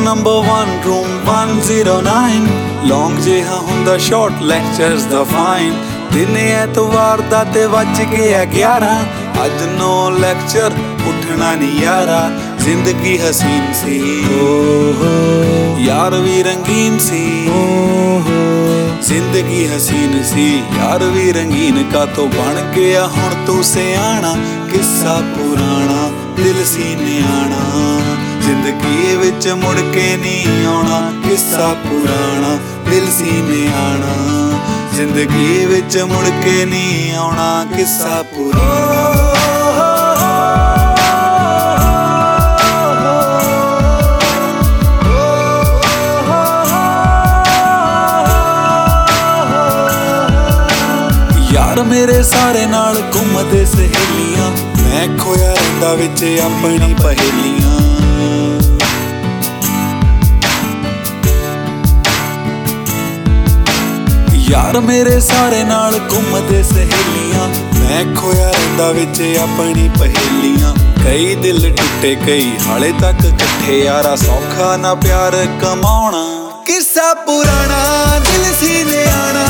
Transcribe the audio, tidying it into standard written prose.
number 1 room 109 ਲੌਂਗ ਜਿਹਾ ਹੁੰਦਾ short lectures ਦਾ fine ਦਿਨ ਐਤਵਾਰ ਦਾ ਤੇ ਵੱਜ ਗਿਆ 11 ਅੱਜ 9 ਲੈਕਚਰ ਉੱਠਣਾ ਨਹੀਂ ਯਾਰਾ ਜ਼ਿੰਦਗੀ ਹਸੀਨ ਸੀ ਯਾਰ ਵੀ ਰੰਗੀਨ ਸੀ ਜ਼ਿੰਦਗੀ ਹਸੀਨ ਸੀ ਯਾਰ ਵੀ ਰੰਗੀਨ ਕਾਤੋਂ ਬਣ ਗਿਆ ਹੁਣ ਤੂੰ ਸਿਆਣਾ ਕਿੱਸਾ ਪੁਰਾਣਾ ਦਿਲ ਸੀ ਨਿਆਣਾ ਜ਼ਿੰਦਗੀ ਵਿੱਚ ਮੁੜ ਕੇ ਨਹੀਂ ਆਉਣਾ ਕਿੱਸਾ ਪੁਰਾਣਾ ਦਿਲ ਸੀ ਨਿਆਣਾ ਜ਼ਿੰਦਗੀ ਵਿੱਚ ਮੁੜ ਕੇ ਨਹੀਂ ਆਉਣਾ ਕਿੱਸਾ ਪੁਰਾਣਾ ਯਾਰ ਮੇਰੇ ਸਾਰੇ ਨਾਲ ਘੁੰਮਦੇ ਸਹੇਲੀਆਂ ਮੈਂ ਖੋਇਆ ਰਹਿੰਦਾ ਵਿੱਚ ਆਪਣੀ ਪਹੇਲੀਆਂ ਯਾਰ ਮੇਰੇ ਸਾਰੇ ਨਾਲ ਘੁੰਮਦੇ ਸਹੇਲੀਆਂ ਮੈਂ ਖੋਇਆ ਰਹਿੰਦਾ ਵਿੱਚ ਆਪਣੀ ਪਹੇਲੀਆਂ ਕਈ ਦਿਲ ਟੁੱਟੇ ਕਈ ਹਾਲੇ ਤੱਕ ਇਕੱਠੇ ਯਾਰਾ ਸੌਖਾ ਨਾ ਪਿਆਰ ਕਮਾਉਣਾ ਕਿੱਸਾ ਪੁਰਾਣਾ ਦਿਲ ਸੀ ਨਿਆਣਾ